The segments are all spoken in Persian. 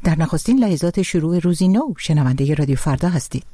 در نخستین لحظات شروع روزی نو شنونده رادیو فردا هستید.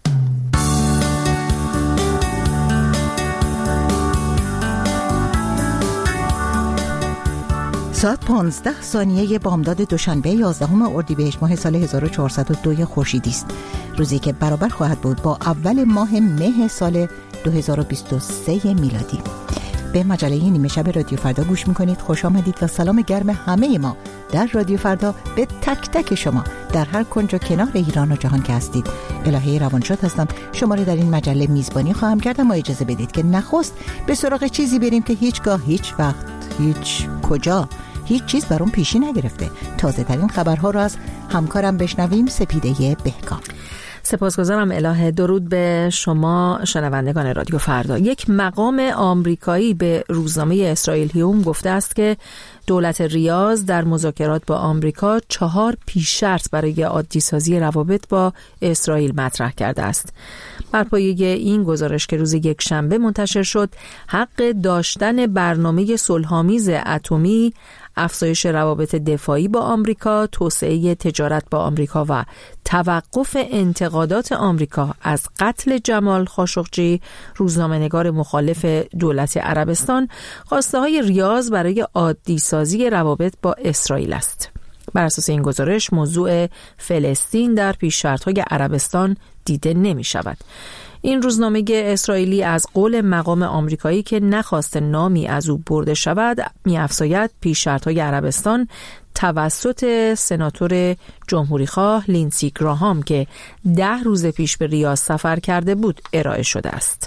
ساعت 15 ثانیه بامداد دوشنبه 11 اردیبهشت ماه سال 1402 خورشیدی است. روزی که برابر خواهد بود با اول ماه مه سال 2023 میلادی. به مجله نیمه شب رادیو فردا گوش میکنید. خوش آمدید و سلام گرم همه ما در رادیو فردا به تک تک شما در هر کنج و کنار ایران و جهان که هستید. الهه روانشاد هستم. شما رو در این مجله میزبانی خواهم کرد، اما اجازه بدید که نخست به سراغ چیزی بریم که هیچگاه، هیچ وقت، هیچ کجا هیچ چیز بر اون پیشی نگرفته. تازه ترین خبرها رو از همکارم بشنویم، سپیده بهکام. سپاسگزارم الهه. درود به شما شنوندگان رادیو فردا. یک مقام آمریکایی به روزنامه اسرائیل هیوم گفته است که دولت ریاض در مذاکرات با آمریکا 4 پیش شرط برای عادی‌سازی روابط با اسرائیل مطرح کرده است. بر پایه این گزارش که روز یکشنبه منتشر شد، حق داشتن برنامه صلح‌آمیز اتمی، افزایش روابط دفاعی با آمریکا، توسعه تجارت با آمریکا و توقف انتقادات آمریکا از قتل جمال خاشقجی، روزنامه‌نگار مخالف دولت عربستان، خواسته‌های ریاض برای عادی‌سازی روابط با اسرائیل است. بر اساس این گزارش موضوع فلسطین در پیش شرط‌های عربستان دیده نمی‌شود. این روزنامه اسرائیلی از قول مقام آمریکایی که نخواست نامی از او برده شود می‌افزاید پیش شرط‌های عربستان توسط سناتور جمهوریخواه لینسی گراهام که 10 روز پیش به ریاض سفر کرده بود ارائه شده است.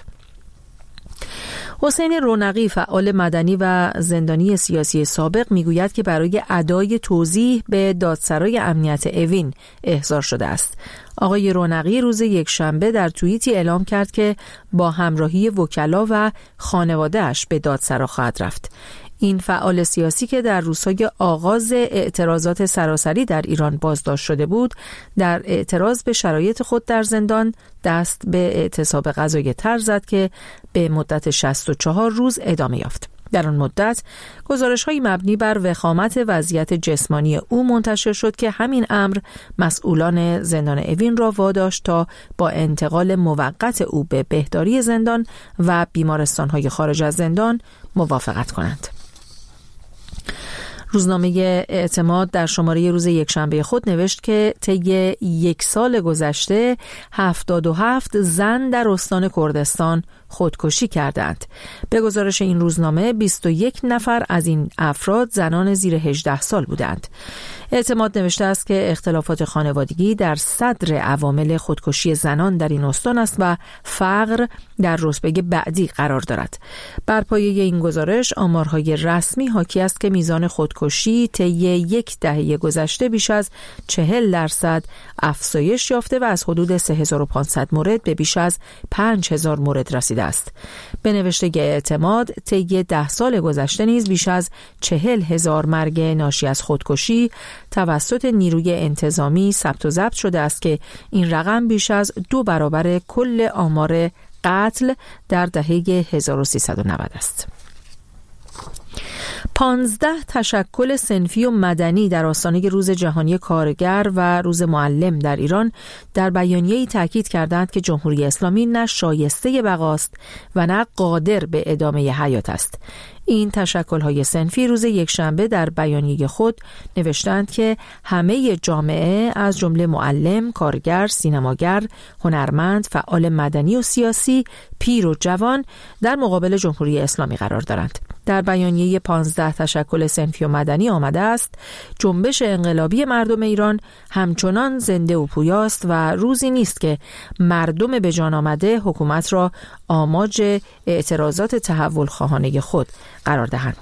حسین رونقی، فعال مدنی و زندانی سیاسی سابق، میگوید که برای ادای توضیح به دادسرای امنیت اوین احضار شده است. آقای رونقی روز یکشنبه در توییتی اعلام کرد که با همراهی وکلا و خانواده‌اش به دادسرا خواهد رفت. این فعال سیاسی که در روزهای آغاز اعتراضات سراسری در ایران بازداشت شده بود، در اعتراض به شرایط خود در زندان دست به اعتصاب غذای تر زد که به مدت 64 روز ادامه یافت. در آن مدت گزارش‌های مبنی بر وخامت وضعیت جسمانی او منتشر شد که همین امر مسئولان زندان اوین را واداشت تا با انتقال موقت او به بهداری زندان و بیمارستان‌های خارج از زندان موافقت کنند. روزنامه اعتماد در شماره روز یکشنبه خود نوشت که طی 1 سال گذشته 77 زن در استان کردستان خودکشی کردند. به گزارش این روزنامه 21 نفر از این افراد زنان زیر 18 سال بودند. اعتماد نوشته است که اختلافات خانوادگی در صدر عوامل خودکشی زنان در این استان است و فقر در رتبه بعدی قرار دارد. بر پایه این گزارش آمارهای رسمی حاکی است که میزان خودکشی طی 1 دهه گذشته بیش از 40% افزایش یافته و از حدود 3500 مورد به بیش از 5000 مورد رسیده است. به نوشته اعتماد طی 10 سال گذشته نیز بیش از 40,000 مرگ ناشی از خودکشی توسط نیروی انتظامی ثبت و ضبط شده است که این رقم بیش از 2 برابر کل آمار قتل در دهه 1390 است. 15 تشکل صنفی و مدنی در آستانه روز جهانی کارگر و روز معلم در ایران در بیانیه‌ای تاکید کردند که جمهوری اسلامی نه شایسته بقاست و نه قادر به ادامه حیات است. این تشکل‌های صنفی روز یکشنبه در بیانیه خود نوشتند که همه جامعه از جمله معلم، کارگر، سینماگر، هنرمند، فعال مدنی و سیاسی، پیر و جوان در مقابل جمهوری اسلامی قرار دارند. در بیانیه 15 تشکل صنفی و مدنی آمده است جنبش انقلابی مردم ایران همچنان زنده و پویاست و روزی نیست که مردم به جان آمده حکومت را آماج اعتراضات تحول خواهانه خود قرار دهند.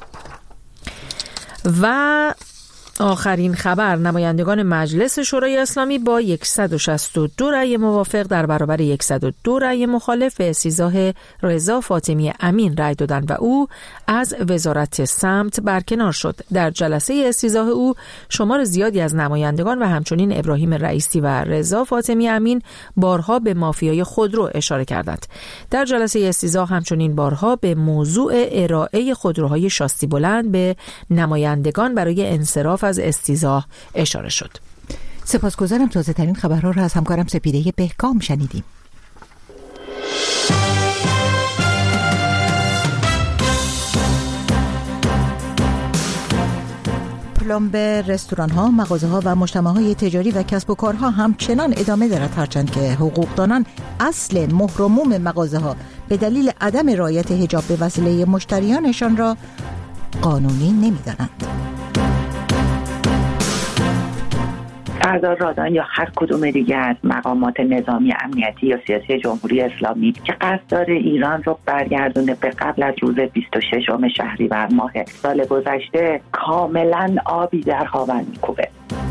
و آخرین خبر، نمایندگان مجلس شورای اسلامی با 162 رأی موافق در برابر 102 رأی مخالف به استیضاح رضا فاطمی امین رأی دادند و او از وزارت سمت برکنار شد. در جلسه استیضاح او شمار زیادی از نمایندگان و همچنین ابراهیم رئیسی و رضا فاطمی امین بارها به مافیای خودرو اشاره کردند. در جلسه استیضاح همچنین بارها به موضوع ارائه خودروهای شاسی بلند به نمایندگان برای انصراف از استیضاح اشاره شد. سپاسگزارم. تازه ترین خبرها را از همکارم سپیده بهکام شنیدیم. پلمب رستوران‌ها، مغازه‌ها و مجتمع‌های تجاری و کسب و کارها همچنان ادامه دارد، هرچند که حقوقدانان اصل مهر و موم مغازه‌ها به دلیل عدم رعایت حجاب به وسیله مشتریانشان را قانونی نمی‌دانند. سردار رادان یا هر کدوم دیگه از مقامات نظامی امنیتی یا سیاسی جمهوری اسلامی که قصد داره ایران رو برگردونه به قبل از روز 26 شهریور ماه سال گذشته، کاملا آبی در هاون میکوبه.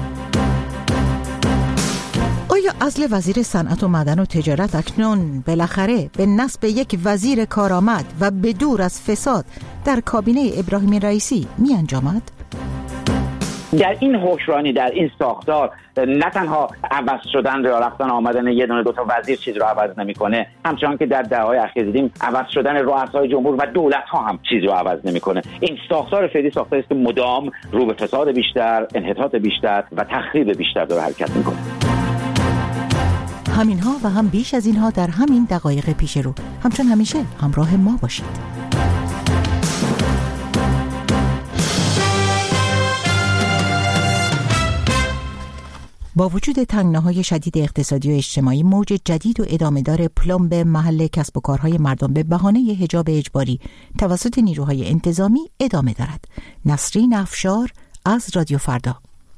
آیا عزل وزیر صنعت و معدن و تجارت اکنون بالاخره به نصب یک وزیر کارآمد و به دور از فساد در کابینه ابراهیم رئیسی می انجامد؟ در این حکمرانی، در این ساختار، نه تنها عوض شدن یا رفتن آمدن یه دونه دوتا وزیر چیز رو عوض نمیکنه، همچنان که در دهه‌های اخیر دیدیم عوض شدن رؤسای جمهور و دولت ها هم چیزی رو عوض نمیکنه. این ساختار فعلی ساختاری است که مدام رو به فساد بیشتر، انحطاط بیشتر و تخریب بیشتر داره حرکت میکنه. همینها و هم بیش از اینها در همین دقایق پیش رو. همچون همیشه همراه ما باشید. با وجود تنگناهای شدید اقتصادی و اجتماعی، موج جدید و ادامه‌دار پلمب محل کسب و کارهای مردم به بهانه حجاب اجباری توسط نیروهای انتظامی ادامه دارد. نسرین افشار از رادیو فردا.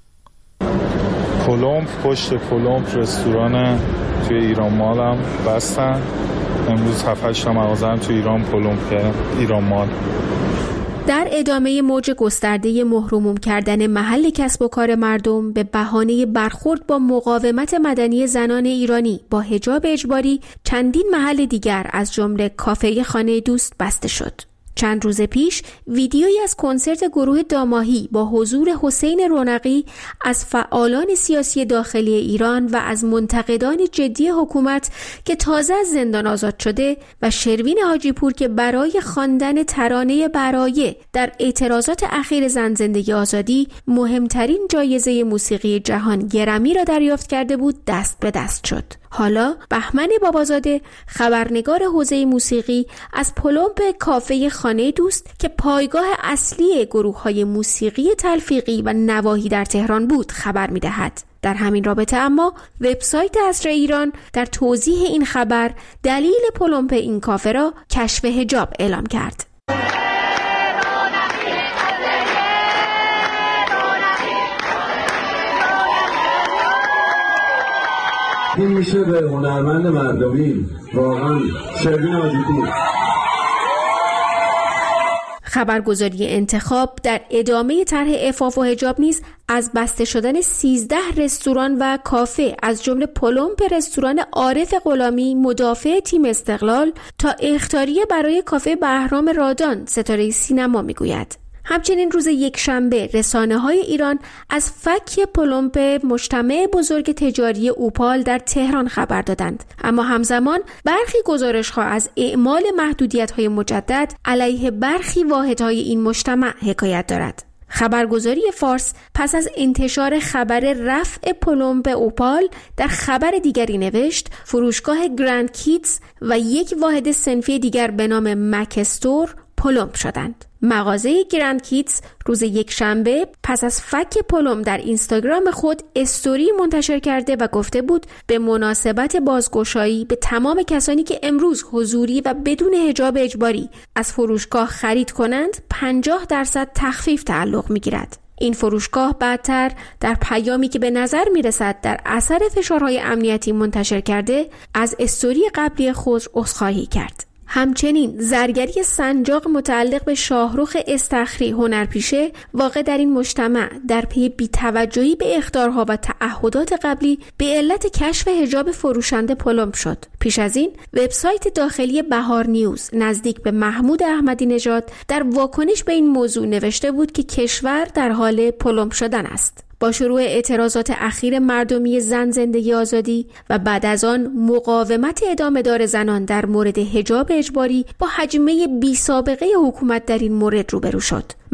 پلمب، پشت پلمب رستوران توی ایران مالم بستن. امروز 7-8 تا مغازه توی ایران پلمب کردن. ایران مال در ادامه موج گسترده محروم کردن محل کسب و کار مردم به بهانه برخورد با مقاومت مدنی زنان ایرانی با حجاب اجباری، چندین محل دیگر از جمله کافه خانه دوست بسته شد. چند روز پیش ویدیویی از کنسرت گروه داماهی با حضور حسین رونقی از فعالان سیاسی داخلی ایران و از منتقدان جدی حکومت که تازه از زندان آزاد شده و شروین حاجی پور که برای خواندن ترانه برایه در اعتراضات اخیر زن زندگی آزادی مهمترین جایزه موسیقی جهان گرمی را دریافت کرده بود دست به دست شد. حالا بهمن بابازاده، خبرنگار حوزه موسیقی، از پلمب کافه خانه دوست که پایگاه اصلی گروه‌های موسیقی تلفیقی و نواحی در تهران بود خبر می‌دهد. در همین رابطه اما وبسایت عصر ایران در توضیح این خبر دلیل پلمب این کافه را کشف حجاب اعلام کرد. این میشه به هنرمند مردمی واقعا شروین حاجی پور. خبرگزاری انتخاب در ادامه طرح عفاف و حجاب نیز از بسته شدن 13 رستوران و کافه از جمله پلمب رستوران عارف غلامی مدافع تیم استقلال تا اخطاریه برای کافه بهرام رادان ستاره سینما میگوید. همچنین روز یکشنبه رسانه‌های ایران از فک پلمب مجتمع بزرگ تجاری اوپال در تهران خبر دادند، اما همزمان برخی گزارش‌ها از اعمال محدودیت‌های مجدد علیه برخی واحدهای این مجتمع حکایت دارد. خبرگزاری فارس پس از انتشار خبر رفع پلمب اوپال در خبر دیگری نوشت فروشگاه گرند کیدز و یک واحد صنفی دیگر به نام مکستور پلمب شدند. مغازه گرند کیدز روز یکشنبه پس از فک پلمب در اینستاگرام خود استوری منتشر کرده و گفته بود به مناسبت بازگشایی به تمام کسانی که امروز حضوری و بدون حجاب اجباری از فروشگاه خرید کنند 50% تخفیف تعلق می‌گیرد. این فروشگاه بعدتر در پیامی که به نظر می‌رسد در اثر فشارهای امنیتی منتشر کرده از استوری قبلی خود عذرخواهی کرد. همچنین زرگری سنجاق متعلق به شاهرخ استخری هنرپیشه واقع در این مجتمع در پی بی‌توجهی به اخطارها و تعهدات قبلی به علت کشف حجاب فروشنده پلمب شد. پیش از این وبسایت داخلی بهار نیوز نزدیک به محمود احمدی نژاد در واکنش به این موضوع نوشته بود که کشور در حال پلمب شدن است. با شروع اعتراضات اخیر مردمی زن زندگی آزادی و بعد از آن مقاومت ادامه‌دار زنان در مورد حجاب اجباری با هجمه بی سابقه حکومت در این مورد روبرو شد.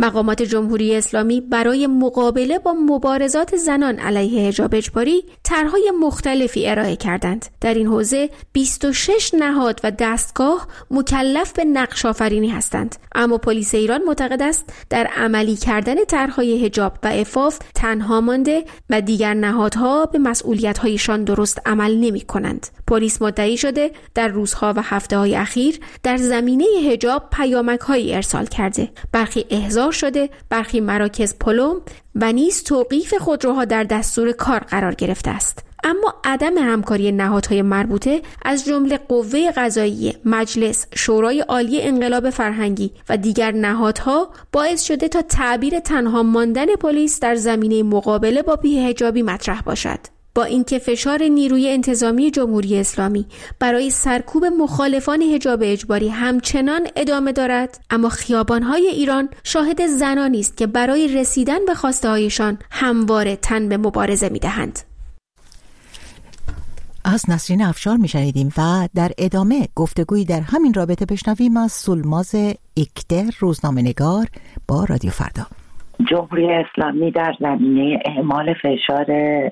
مقامات جمهوری اسلامی برای مقابله با مبارزات زنان علیه حجاب اجباری طرحهای مختلفی ارائه کردند. در این حوزه 26 نهاد و دستگاه مکلف به نقش آفرینی هستند، اما پلیس ایران معتقد است در عملی کردن طرحهای حجاب و عفاف تنها مانده و دیگر نهادها به مسئولیت‌هایشان درست عمل نمی‌کنند. پلیس مدعی شده در روزها و هفته‌های اخیر در زمینه حجاب پیامک‌هایی ارسال کرده. برخی احضار شده، برخی مراکز پلم و نیز توقیف خودروها در دستور کار قرار گرفته است. اما عدم همکاری نهادهای مربوطه از جمله قوه قضاییه، مجلس، شورای عالی انقلاب فرهنگی و دیگر نهادها باعث شده تا تعبیر تنها ماندن پلیس در زمینه مقابله با بی‌حجابی مطرح باشد. با اینکه فشار نیروی انتظامی جمهوری اسلامی برای سرکوب مخالفان حجاب اجباری همچنان ادامه دارد، اما خیابان‌های ایران شاهد زنانی است که برای رسیدن به خواسته‌هایشان همواره تن به مبارزه می‌دهند. از نسرین افشار میشنیدیم و در ادامه گفتگویی در همین رابطه بشنویم از سولماز اکدر، روزنامه‌نگار با رادیو فردا. جمهوری اسلامی در زمینه اعمال فشار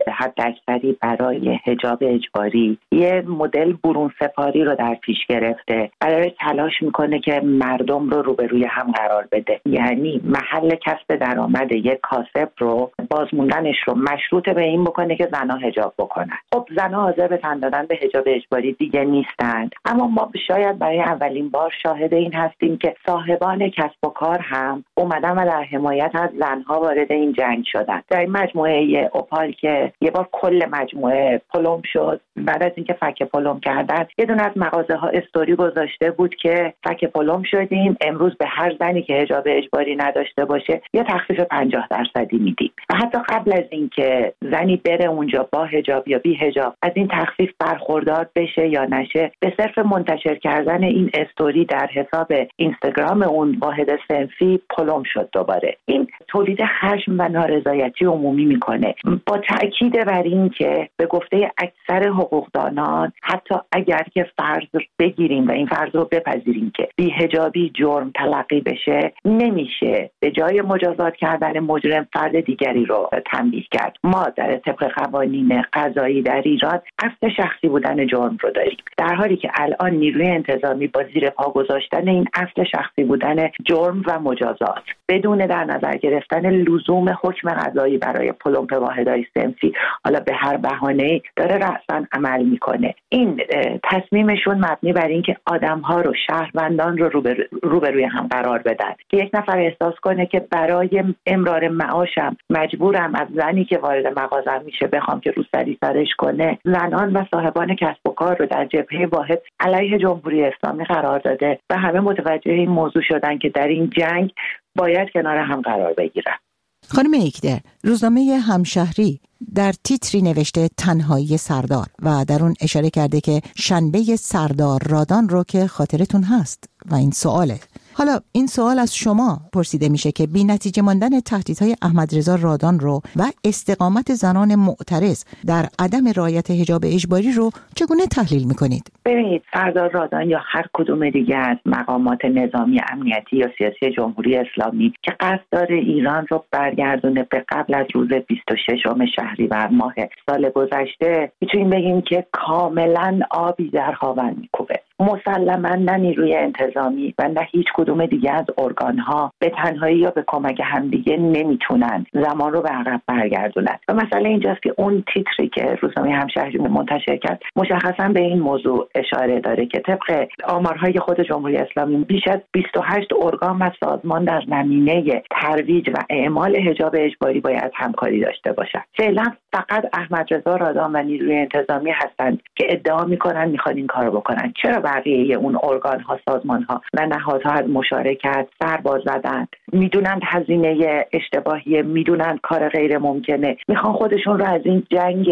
حداکثری برای حجاب اجباری یه مدل برون سپاری رو در پیش گرفته. برای تلاش میکنه که مردم رو روبروی هم قرار بده، یعنی محل کسب درآمد یک کاسب رو، بازموندنش رو مشروط به این بکنه که زنها حجاب بکنن. خب زنها حاضر به تن دادن به حجاب اجباری دیگه نیستند، اما ما شاید برای اولین بار شاهد این هستیم که صاحبان کسب و کار هم اومدن و در حمایت از زنها وارد این جنگ شدن. در این مجموعه اوپال که یه بار کل مجموعه پلم شد، بعد از اینکه فک پلم کردن، یه دونه از مغازه ها استوری گذاشته بود که فک پلم شدیم، امروز به هر زنی که حجاب اجباری نداشته باشه یا تخفیف 50% میدیم. و حتی قبل از اینکه زنی بره اونجا با حجاب یا بی حجاب از این تخفیف برخوردار بشه یا نشه، به صرف منتشر کردن این استوری در حساب اینستاگرام اون واحد صنفی پلم شد دوباره. این تولید خشم و نارضایتی عمومی میکنه، با تاکید بر این که به گفته اکثر حقوقدانان حتی اگر که فرض بگیریم و این فرض رو بپذیریم که بی‌حجابی جرم تلقی بشه، نمیشه به جای مجازات کردن مجرم فرد دیگری رو تنبیه کرد. ما در طبق قوانین قضایی در ایران اصل شخصی بودن جرم رو داریم، در حالی که الان نیروی انتظامی با زیر پا گذاشتن این اصل شخصی بودن جرم و مجازات بدون در نظر گرفتن لزوم حکم قضایی برای پلمپ واحدهای صنفی، حالا به هر بهانه‌ای داره رأساً عمل میکنه. این تصمیمشون مبنی بر این که آدم‌ها رو، شهروندان رو روبروی هم قرار بدن که یک نفر احساس کنه که برای امرار معاشم مجبورم از زنی که وارد مغازم میشه بخوام که روسری سرش کنه. زنان و صاحبان کسب و کار رو در جبهه واحد علیه جمهوری اسلامی قرار داده و همه متوجه این موضوع شدن که در این جنگ باید کنار هم قرار بگیرن. خانم اکدر، روزنامه همشهری در تیتری نوشته تنهایی سردار و در اون اشاره کرده که شنبه سردار رادان رو که خاطرتون هست و این سواله. حالا این سوال از شما پرسیده میشه که بی نتیجه ماندن تهدیدهای احمدرضا رادان رو و استقامت زنان معترض در عدم رعایت حجاب اجباری رو چگونه تحلیل میکنید؟ ببینید، سردار رادان یا هر کدوم دیگه از مقامات نظامی، امنیتی یا سیاسی جمهوری اسلامی که قصد داره ایران رو برگردونه به قبل از روز 26 شهریور ماه سال گذشته، میتونیم بگیم که کاملا آبی در هاون میکوبه. مسلماً نه نیروی انتظامی و نه هیچ کدوم دیگه از ارگان‌ها به تنهایی یا به کمک همدیگه نمیتونن زمان رو به عقب برگردونن. و مسئله اینجاست که اون تیتری که روزنامه همشهری منتشر کرد مشخصاً به این موضوع اشاره داره که طبق آمارهای خود جمهوری اسلامی بیش از 28 ارگان و سازمان در زمینه ترویج و اعمال حجاب اجباری باید همکاری داشته باشند. فعلا فقط احمدرضا رادان و نیروی انتظامی هستند که ادعا میکنن میخوان این کارو بکنن. چرا بقیه اون ارگان ها، سازمان ها و نهادها از مشارکت سر باز زدن؟ میدونن هزینه اشتباهیه، میدونن کار غیر ممکنه، میخوان خودشون رو از این جنگ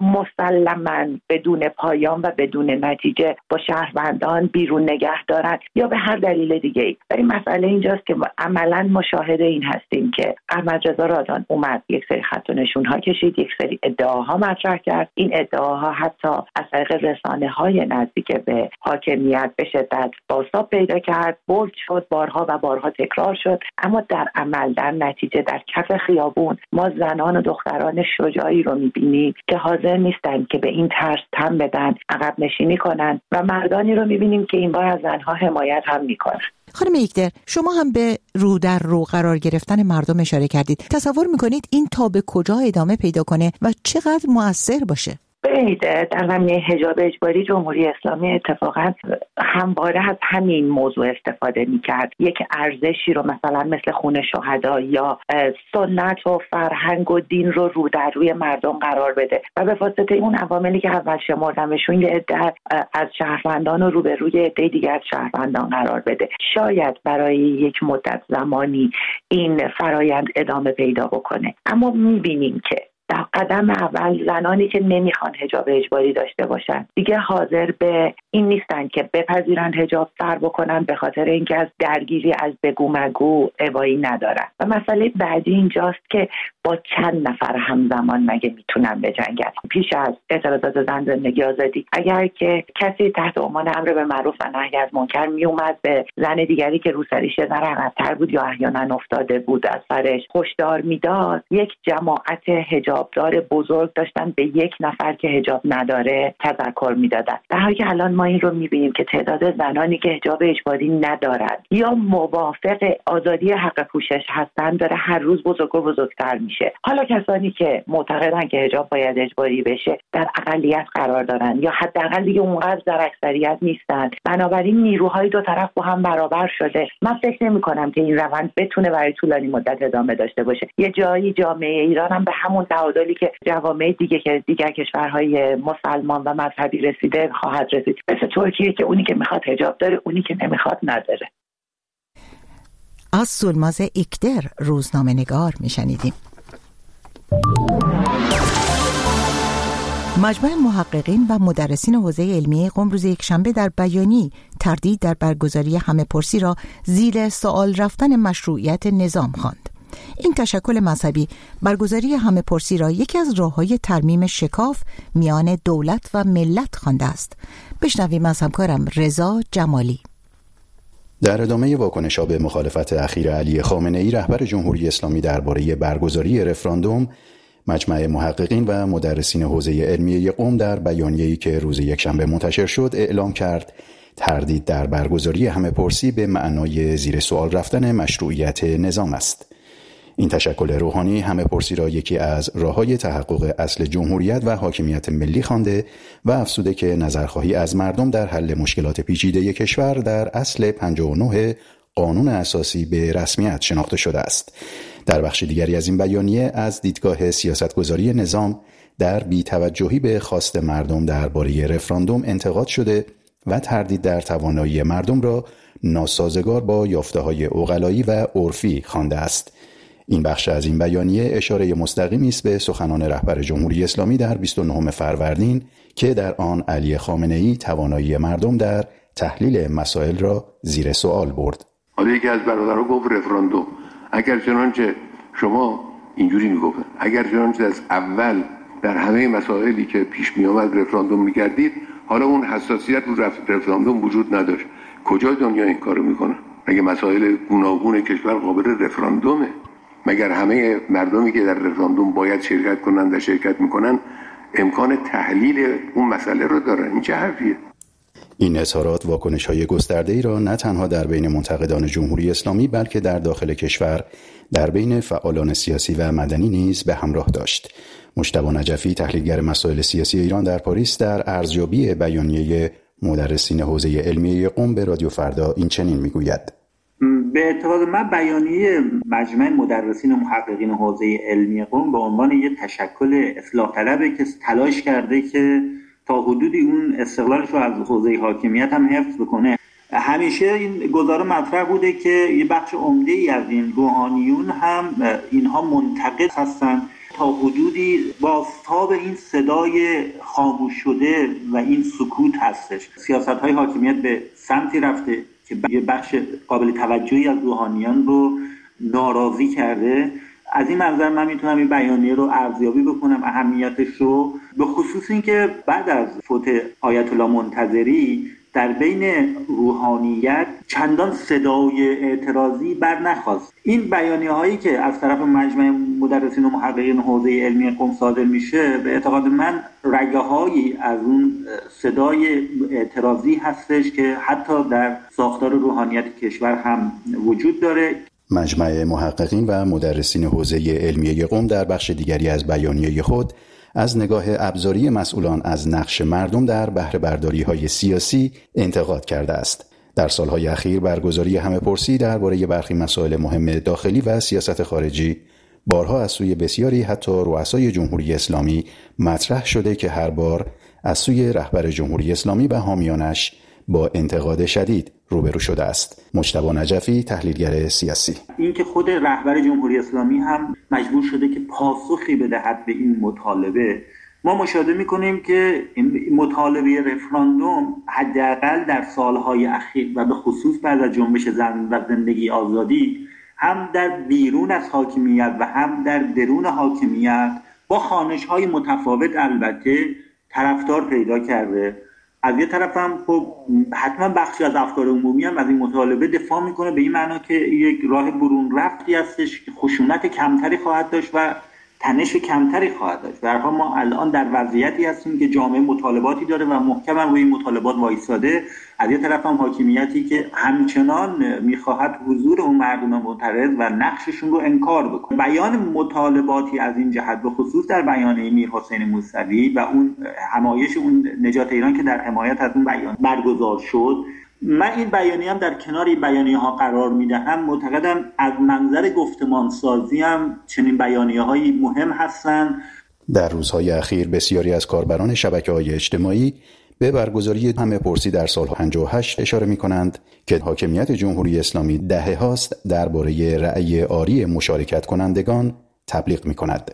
مسلماً بدون پایان و بدون نتیجه با شهروندان بیرون نگه دارن یا به هر دلیل دیگه ای. ولی مسئله اینجاست که عملاً ما شاهد این هستیم که احمدرضا رادان اومد یک سری خط و نشون ها کشید، یک سری ادعاها مطرح کرد. این ادعاها حتی از طریق رسانه‌های نزدیک به حاکم حاکمیت به شدت بازتاب پیدا کرد، بولد شد، بارها و بارها تکرار شد، اما در عمل در نتیجه در کف خیابون ما زنان و دختران شجاعی رو میبینیم که حاضر نیستن که به این ترس تن بدن، عقب نشینی کنن و مردانی رو میبینیم که این بار از زنها حمایت هم میکنن. خانم یکدر، شما هم به رو در رو قرار گرفتن مردم اشاره کردید. تصور میکنید این تا به کجا ادامه پیدا کنه و چقدر مؤثر باشه؟ در زمینه حجاب اجباری جمهوری اسلامی اتفاقا همواره از همین موضوع استفاده میکرد. یک ارزشی رو مثلا مثل خون شهدا یا سنت و فرهنگ و دین رو در روی مردم قرار بده و به واسطه اون عواملی که اول شمردمشون یه عده از شهروندان رو به روی عده دیگر از شهروندان قرار بده. شاید برای یک مدت زمانی این فرایند ادامه پیدا بکنه، اما میبینیم که در قدم اول زنانی که نمیخوان حجاب اجباری داشته باشن دیگه حاضر به این نیستن که بپذیرن حجاب سر بکنن، به خاطر اینکه از درگیری از بگو مگو ابایی ندارن. و مسئله بعدی اینجاست که با چند نفر همزمان مگه میتونن بجنگن؟ پیش از اعتراضات زن زندگی آزادی اگر که کسی تحت عنوان امر به معروف و نهی از منکر میومد به زن دیگری که روسریش یه ذره عقب‌تر بود یا احیانا افتاده بود از سرش هشدار میداد، یک جماعت حجابدار بزرگ داشتن به یک نفر که حجاب نداره تذکر میدادن. در حالی که الان ما این رو میبینیم که تعداد زنانی که حجاب اجباری ندارن یا موافق آزادی حق پوشش هستن داره هر روز بزرگتر میشه. حالا کسانی که معتقدن که حجاب باید اجباری بشه در اقلیت قرار دارن یا حداقل دیگه اونقدر در اکثریت نیستن، بنابراین نیروهای دو طرف با هم برابر شده. من فکر نمی‌کنم که این روند بتونه برای طولانی مدت ادامه داشته باشه. یه جایی جامعه ایران هم به همون تعادلی که جوامع دیگر کشورهای مسلمان و مذهبی رسیده خواهد رسید، مثل ترکیه که اونی که میخواد حجاب داره، اونی که نمیخواد نداره. از سولماز یکدر روزنامه‌نگار میشنیدیم. مجمع محققین و مدرسین حوزه علمیه قم روز یکشنبه در بیانیه تردید در برگزاری همه‌پرسی را زیر سوال رفتن مشروعیت نظام خواند. این تشکل مذهبی برگزاری همه‌پرسی را یکی از راه‌های ترمیم شکاف میان دولت و ملت خوانده است. بشنویم از همکارم رضا جمالی. در ادامه واکنش‌ها به مخالفت اخیر علی خامنه‌ای رهبر جمهوری اسلامی درباره برگزاری رفراندوم، مجمع محققین و مدرسین حوزه علمیه قم در بیانیه‌ای که روز یکشنبه منتشر شد اعلام کرد تردید در برگزاری همه‌پرسی به معنای زیر سوال رفتن مشروعیت نظام است. این تشکل روحانی همه‌پرسی را یکی از راه‌های تحقق اصل جمهوریت و حاکمیت ملی خوانده و افزوده که نظرخواهی از مردم در حل مشکلات پیچیده کشور در اصل 59 قانون اساسی به رسمیت شناخته شده است. در بخش دیگری از این بیانیه از دیدگاه سیاستگذاری نظام در بی‌توجهی به خواست مردم درباره رفراندوم انتقاد شده و تردید در توانایی مردم را ناسازگار با یافته‌های عقلایی و عرفی خوانده است. این بخش از این بیانیه اشاره مستقیمی است به سخنان رهبر جمهوری اسلامی در 29 فروردین که در آن علی خامنه‌ای توانایی مردم در تحلیل مسائل را زیر سوال برد. حالا یکی از برادرها گفت رفراندوم، اگر چنانچه شما اینجوری میگفتن، اگر چنانچه از اول در همه مسائلی که پیش می آمد رفراندوم میکردید، حالا اون حساسیت رو رفراندوم وجود نداشت. کجای دنیا این کارو میکنن؟ مگه مسائل گوناگون کشور قابل رفراندومه؟ مگر همه مردمی که در رفراندوم باید شرکت کنند و شرکت میکنن امکان تحلیل اون مسئله رو دارن؟ این چه حرفیه؟ این اظهارات واکنش‌های گسترده‌ای را نه تنها در بین منتقدان جمهوری اسلامی بلکه در داخل کشور در بین فعالان سیاسی و مدنی نیز به همراه داشت. مجتبی نجفی تحلیلگر مسائل سیاسی ایران در پاریس در ارزیابی بیانیه مدرسین حوزه علمیه قم به رادیو فردا این چنین میگوید: به اعتقاد من بیانیه مجمع مدرسین و محققین حوزه علمی قم به عنوان یک تشکل اصلاح طلبه که تلاش کرده که تا حدودی اون استقلالش رو از حوزه حاکمیت هم حفظ بکنه. همیشه این گزاره مطرح بوده که یه بخش عمده‌ای از این روحانیون هم اینها منتقد هستن، تا حدودی بازتاب این صدای خاموش شده و این سکوت هستش. سیاست‌های حاکمیت به سمتی رفته که یه بخش قابل توجهی از روحانیان رو ناراضی کرده. از این منظر من میتونم این بیانیه رو ارزیابی بکنم، اهمیتش رو، به خصوص این که بعد از فوت آیت الله منتظری در بین روحانیت چندان صدای اعتراضی بر نخواست. این بیانیه هایی که از طرف مجمع مدرسین و محققین حوزه علمی قم صادر میشه به اعتقاد من رگه هایی از اون صدای اعتراضی هستش که حتی در ساختار روحانیت کشور هم وجود داره. مجمع محققین و مدرسین حوزه علمیه قم در بخش دیگری از بیانیه خود از نگاه ابزاری مسئولان از نقش مردم در بهره برداری‌های سیاسی انتقاد کرده است. در سالهای اخیر برگزاری همه‌پرسی درباره برخی مسائل مهم داخلی و سیاست خارجی بارها از سوی بسیاری حتی رؤسای جمهوری اسلامی مطرح شده که هر بار از سوی رهبر جمهوری اسلامی و حامیانش با انتقاد شدید روبرو شده است. مجتبی نجفی، تحلیلگر سیاسی: این که خود رهبر جمهوری اسلامی هم مجبور شده که پاسخی بدهد به این مطالبه، ما مشاهده می‌کنیم که مطالبه رفراندوم حداقل در سالهای اخیر و به خصوص بعد از جنبش زن و زندگی آزادی هم در بیرون از حاکمیت و هم در درون حاکمیت با خوانش‌های متفاوت البته طرفدار پیدا کرده. از یه طرف هم خب حتما بخشی از افکار عمومی هم از این مطالبه دفاع میکنه به این معنا که یک راه برون رفتی هستش که خشونت کمتری خواهد داشت و تنش کمتری خواهد داشت. در حال ما الان در وضعیتی هستیم که جامعه مطالباتی داره و محکم روی این مطالبات وایساده. از یه طرف هم حاکمیتی که همچنان میخواهد حضور اون مردم معترض و نقششون رو انکار بکنه. بیان مطالباتی از این جهت به خصوص در بیانیه میرحسین موسوی و اون حمایش اون نجات ایران که در حمایت از اون بیان برگزار شد، من این بیانیه هم در کنار این بیانیه ها قرار میدهم. معتقدم از منظر گفتمان سازی هم چنین بیانیه هایی مهم هستند. در روزهای اخیر بسیاری از کاربران شبکه‌های اجتماعی به برگزاری همه‌پرسی در سال 58 اشاره می‌کنند که حاکمیت جمهوری اسلامی دهه هاست درباره رأی آری مشارکت کنندگان تبلیغ می‌کند.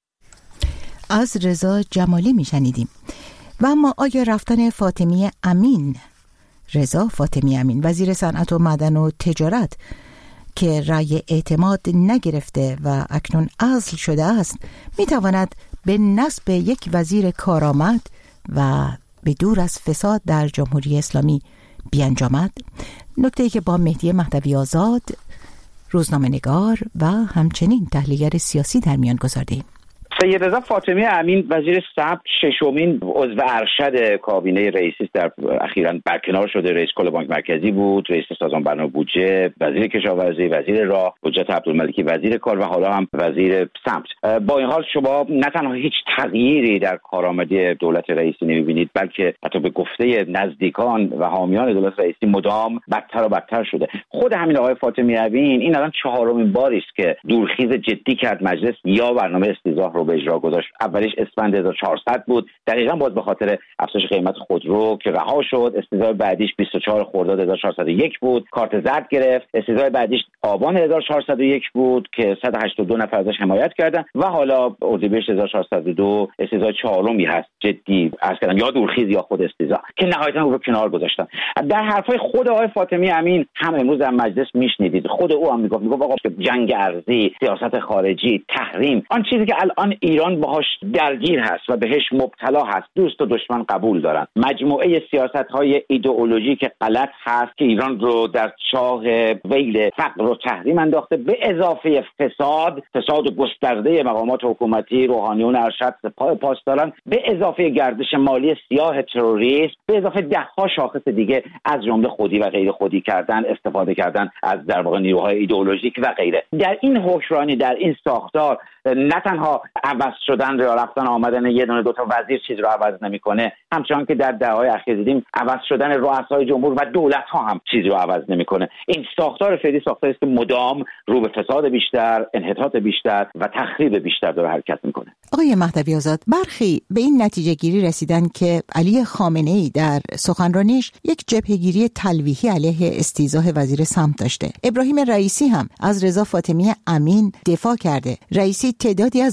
از رضا جمالی می‌شنیدیم. و اما آیا رفتن فاطمی امین، رضا فاطمی امین، وزیر صنعت و معدن و تجارت که رأی اعتماد نگرفته و اکنون عزل شده است، می‌تواند به نصب یک وزیر کارآمد و به دور از فساد در جمهوری اسلامی بیانجامد؟ نکته‌ای که با مهدی مهدوی آزاد، روزنامه‌نگار و همچنین تحلیلگر سیاسی در میان گذاردیم. سید رضا فاطمی امین وزیر ثبت ششمین عضو ارشد کابینه رئیسی در اخیراً برکنار شده. رئیس کل بانک مرکزی بود، رئیس سازمان برنامه بودجه، وزیر کشاورزی، وزیر راه، حجت عبدالملکی وزیر کار و حالا هم وزیر ثبت. با این حال شما نه تنها هیچ تغییری در کارآمدی دولت رئیسی نمی‌بینید، بلکه حتی به گفته نزدیکان و حامیان دولت رئیسی مدام بدتر و بدتر شده. خود همین آقای فاطمی امین این الان چهارمین باری است که دورخیز جدی کرد مجلس یا برنامه استیضاح رو به اجرا گذاشت. اولیش اسفند 1400 بود، دقیقاً باز به خاطر افزایش قیمت خودرو که رها شد. استیضاح بعدیش 24 خرداد 1401 بود، کارت زرد گرفت. استیضاح بعدیش آبان 1401 بود که 182 نفر ازش حمایت کردن و حالا اردیبهشت 1402 استیضاح چهارمی هست جدی عرض کردم، یا دورخیز یا خود استیضاح که نهایتاً رو کنار گذاشتن. در حرفای خود آقای فاطمی امین هم امروز در مجلس میشنیدید، خود او هم میگفت آقا جنگ ارضی، سیاست خارجی، تحریم، آن چیزی که الان ایران باهاش درگیر هست و بهش مبتلا هست، دوست و دشمن قبول دارن. مجموعه سیاست‌های ایدئولوژیک غلط هست که ایران رو در چاه ویل فقر و تحریم انداخته، به اضافه فساد گسترده مقامات حکومتی، روحانیون ارشد، سپاه پاسداران، به اضافه گردش مالی سیاه تروریسم، به اضافه ده‌ها شاخص دیگه از جمله خودی و غیر خودی کردن، استفاده کردن از در واقع نیروهای ایدئولوژیک و غیره. در این حکمرانی، در این ساختار، نه تنها عوض شدن یا رفتن آمدن یه دونه دوتا وزیر چیز رو عوض نمیکنه، همچنان که در دهه‌های اخیر دیدیم عوض شدن رؤسای جمهور و دولت‌ها هم چیزی رو عوض نمیکنه. این ساختار فعلی ساختاری است که مدام رو به فساد بیشتر، انحطاط بیشتر و تخریب بیشتر داره حرکت میکنه. آقای مهدوی آزاد، برخی به این نتیجه گیری رسیدن که علی خامنه‌ای در سخنرانیش یک جبهه‌گیری تلویحی علیه استیضاح وزیر سمت داشته. ابراهیم رئیسی هم از رضا فاطمی امین دفاع کرده. رئیسی تعدادی از وزرای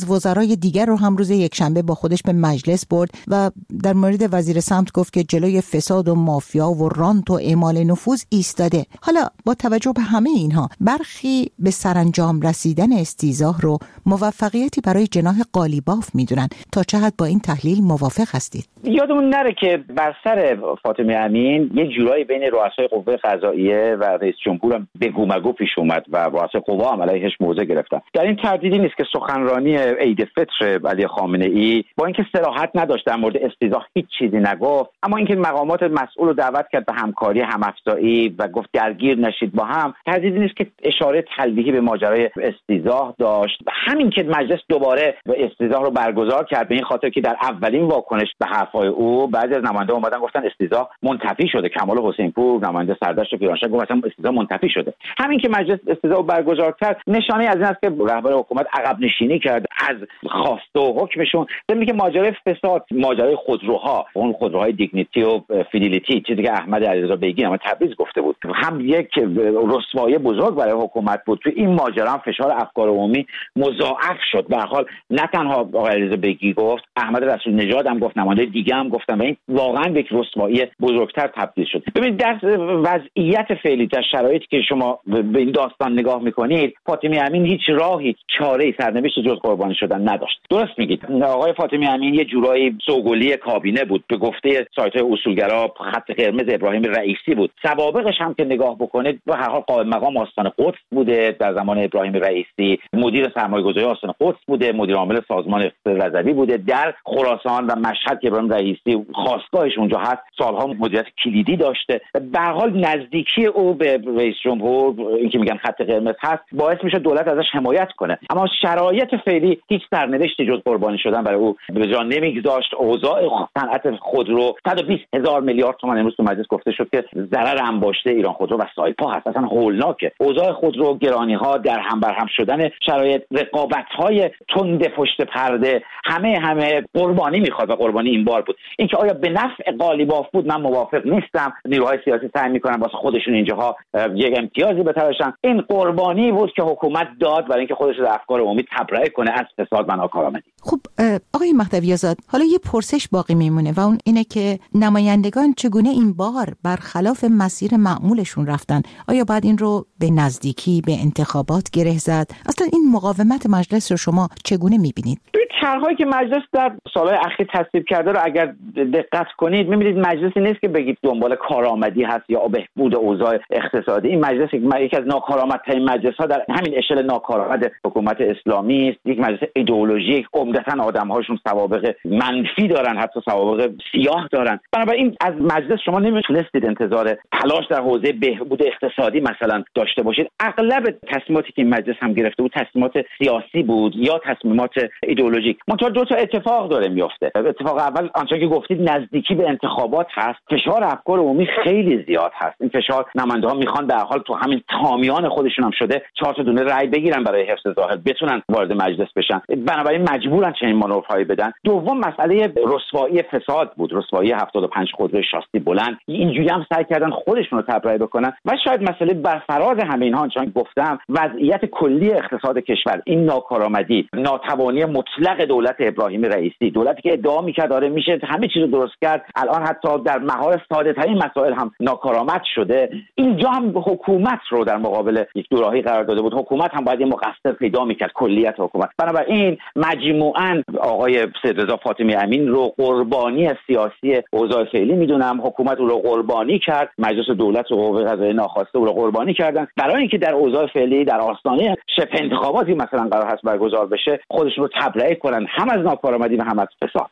وزرای دیگر رو هم روز یکشنبه با خودش به مجلس برد و در مورد وزیر سمت گفت که جلوی فساد و مافیا و رانت و اعمال نفوذ ایستاده. حالا با توجه به همه اینها برخی به سرانجام رسیدن استیضاح رو موفقیتی برای جناح قالیباف میدونن. تا چه حد با این تحلیل موافق هستید؟ یادمون نره که بر سر فاطمه امین یه جورایی بین رؤسای قوه قضاییه و رئیس جمهور هم بگو مگو پیش اومد و رؤسای قوا هم علیهش موضع گرفتن. در این تردیدی نیست که سخنرانی عید فطر علی خامنه ای با اینکه صراحت نداشت در مورد استیضاح هیچ چیزی نگفت، اما اینکه مقامات مسئول رو دعوت کرد به همکاری هم‌افزایی و گفت درگیر نشید با هم، تردیدی نیست که اشاره تلویحی به ماجرای استیضاح داشت. همین که مجلس دوباره استیضاح رو برگزار کرد به این خاطر که در اولین واکنش به حرفای او بعضی از نماینده‌ها اومدن گفتن استیضاح منتفی شده. کمال حسینپور نماینده سردشت پیرانشاه گفت اصلا استیضاح منتفی شده. همین که مجلس استیضاح رو برگزار کرد نشانه از این است که رهبر حکومت عقب نشینی کرد از خواسته و حکمشون. ضمن که ماجرای فساد، ماجرای خودروها، اون خودروهای دیگنیتی و فیدلیتی، چیزی که احمد علیرضا بیگی هم تبریز گفته بود، هم یک رسوایی بزرگ برای حکومت بود. تو این ماجرا هم فشار افکار عمومی مضاعف شد. به هر حال نه تنها آقای علیرضا بیگی گفت، احمد رسول نژاد هم گفت، نماینده دیگه هم گفتن و این واقعا یک رسوایی بزرگتر تبدیل شد. ببینید در وضعیت فعلی، در شرایطی که شما به این داستان نگاه میکنید، فاطمه امین هیچ راهی، چاره‌ای، سرنوشت جز قربانی شدن نداشت. درست میگید. آقای فاطمه امین یه جورایی سوگلی کابینه بود. به گفته سایت‌های اصولگرا خط قرمز ابراهیم رئیسی بود. سوابقش هم که نگاه بکنید به هر حال قائم مقام آستان قدس بوده در زمان ابراهیم رئیسی، مدیر سرمایه‌گذاری آستان قدس بوده، مدیر عامل سازمان اقتصاد رضوی بوده. در خراسان و مشهد که ابراهیم رئیسی خاستگاهش اونجا هست، سالها مدیریت کلیدی داشته. به هر حال نزدیکی او به رئیس جمهور، این که میگن خط قرمز هست، باعث میشه دولت ازش حمایت کنه. اما شرایط فعلی هیچ سرنوشتی جز قربانی شدن برای او به جا نمیگذاشت. اوضاع صنعت خودرو 120,000 میلیارد تومان امروز تو مجلس گفته شد که ضرر انباشته ایران خودرو و سایپا هست. اصلا هولناکه. اوضاع خودرو، گرانی‌ها، در هم بر هم شدن شرایط، رقابت‌های تند پشت پرده، همه قربانی میخواد و قربانی این بار بود. اینکه آیا به نفع قالیباف بود، من موافق نیستم. نیروهای سیاسی سعی میکنن واسه خودشون اینجاها یک امتیازی بتراشن. این قربانی بود که حکومت داد برای اینکه خودش رو در افکار عمومی تبرئه کنه از فساد و ناکارآمدی. خب آقای مهدوی آزاد، حالا یه پرسش باقی میمونه و اون اینه که نمایندگان چگونه این بار برخلاف مسیر معمولشون رفتن؟ آیا باید این رو به نزدیکی به انتخابات گره زد؟ اصلا این مقاومت مجلس رو شما چگونه میبینید؟ طرحهایی که مجلس در سالهای اخیر تصویب کرده رو اگر دقت کنید می‌بینید مجلسی نیست که بگید دنبال کارآمدی هست یا بهبود اوضاع اقتصادی. این مجلس یکی از ناکارآمدترین مجلس‌ها در همین اشل ناکارآمد حکومت اسلامی است. یک مجلس ایدئولوژیک، عمدتاً آدم‌هاشون سوابق منفی دارن، حتی سوابق سیاه دارن. بنابراین از مجلس شما نمیتونستید انتظار تلاش در حوزه بهبود اقتصادی مثلا داشته باشید. اغلب تصمیماتی که مجلس هم گرفته بود تصمیمات سیاسی بود یا تصمیمات ایدئولوژیک. منتها دو تا اتفاق داره میفته. اتفاق اول آنچه که گفتید نزدیکی به انتخابات هست، فشار افکار عمومی خیلی زیاد هست. این فشار نماینده‌ها میخوان به هر حال تو همین تامیان خودشون هم شده 4 تا دونه رأی بگیرن برای حفظ ظاهر بتونن وارد مجلس بشن. بنابراین مجبورن چنین مانورهایی بدن. دوم مسئله رسوایی فساد بود، رسوایی 75 خودروی شاسی بلند. اینجوری هم سعی کردن خودشون رو تبرئه بکنن و شاید مسئله برفراز همه اینها چون گفتم وضعیت کلی اقتصاد کشور، این ناکارآمدی، ناتوانی مطلق دولت ابراهیم رئیسی، دولتی که ادعا می‌کرد داره میشه همه چیز رو درست کرد، الان حتی در مهار ساده‌ترین مسائل هم ناکارآمد شده. اینجا هم حکومت رو در مقابل یک دوراهی قرار داده بود. حکومت هم باید یه مقصر پیدا می‌کرد، کلیت حکومت. بنابراین مجموعاً آقای سیدرضا فاطمی امین رو قربانی سیاسی اوضاع فعلی میدونم. حکومت رو قربانی کرد، مجلس دولت و قوه قضاییه ناخواسته رو قربانی کردن برای اینکه در اوضاع فعلی در آستانه شبه انتخاباتی مثلا قرار هست برگزار بشه خودشون رو تبرئه کنن، هم از ناکارآمدی و هم از فساد.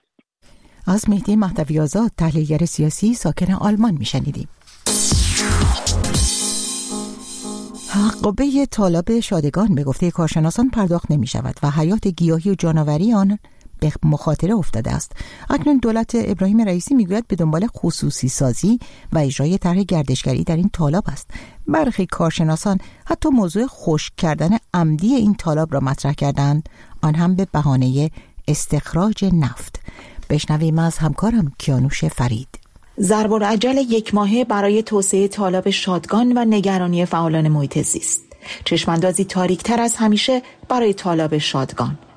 از مهدی مهدوی آزاد، تحلیلگر سیاسی ساکن آلمان میشنیدیم. حقابه طالاب شادگان به گفته کارشناسان پرداخت نمی شود و حیات گیاهی و جانوری آن به مخاطره افتاده است. اکنون دولت ابراهیم رئیسی میگوید به دنبال خصوصی سازی و اجرای طرح گردشگری در این طالاب است. برخی کارشناسان حتی موضوع خشک کردن عمدی این طالاب را مطرح کردند، آن هم به بهانه استخراج نفت. بشنویم از همکارم کیانوش فرید. ضرب العجل 1 ماهه برای توسعه طالاب شادگان و نگرانی فعالان محیط زیست. چشماندازی تاریک‌تر از همیشه برای طالاب شادگان.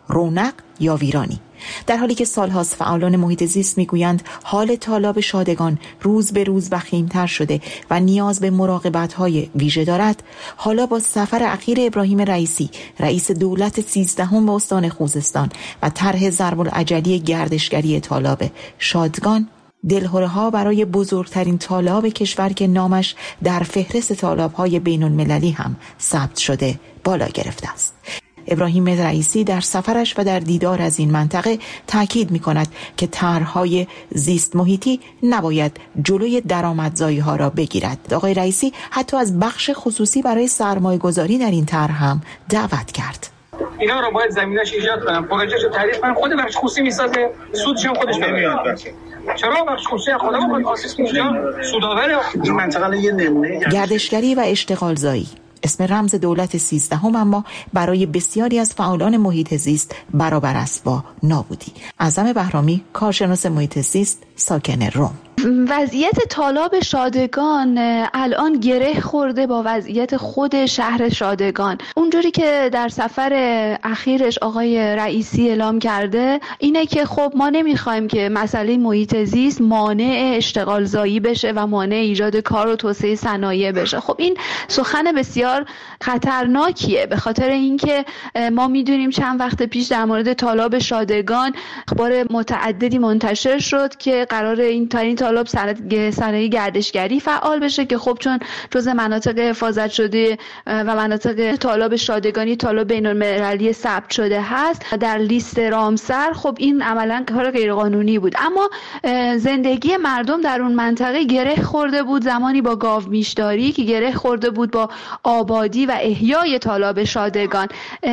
رونق یا ویرانی. در حالی که سالهاست فعالان محیط زیست میگویند حال تالاب شادگان روز به روز وخیم‌تر شده و نیاز به مراقبت‌های ویژه دارد، حالا با سفر اخیر ابراهیم رئیسی رئیس دولت 13 به استان خوزستان و طرح ضرب‌العجلی گردشگری تالاب شادگان، دلهره‌ها برای بزرگترین تالاب کشور که نامش در فهرست تالاب‌های بین‌المللی هم ثبت شده بالا گرفته است. ابراهیم رئیسی در سفرش و در دیدار از این منطقه تاکید می‌کند که طرح‌های زیست محیطی نباید جلوی درآمدزایی‌ها را بگیرد. آقای رئیسی حتی از بخش خصوصی برای سرمایه‌گذاری در این طرح هم دعوت کرد. اینا رو باید زمینش ایجاد کنن، پروژه‌شو تعریف کنن، خود بخش خصوصی میسازه، سودش هم خودش نمیاد. چرا بخش خصوصی خودمون باید آسیس کنیم؟ سودآور این منطقه یه نمونه گردشگری و اشتغالزایی اسم رمز دولت 13 اما برای بسیاری از فعالان محیط زیست برابر است با نابودی. اعظم بهرامی، کارشناس محیط زیست، ساکن رم. وضعیت تالاب شادگان الان گره خورده با وضعیت خود شهر شادگان. اونجوری که در سفر اخیرش آقای رئیسی اعلام کرده اینه که خب ما نمیخوایم که مسئله محیط زیست مانع اشتغال زایی بشه و مانع ایجاد کار و توسعه صنایع بشه. خب این سخن بسیار خطرناکیه، به خاطر اینکه ما میدونیم چند وقت پیش در مورد تالاب شادگان اخبار متعددی منتشر شد که قرار این تالاب صنایع گردشگری فعال بشه که خب چون جزء مناطق حفاظت شده و مناطق تالاب شادگانی تالاب بین‌المللی ثبت شده هست در لیست رامسر، خب این عملاً کار غیرقانونی بود. اما زندگی مردم در اون منطقه گره خورده بود زمانی با گاومیشداری که گره خورده بود با آبادی و احیای تالاب شادگان.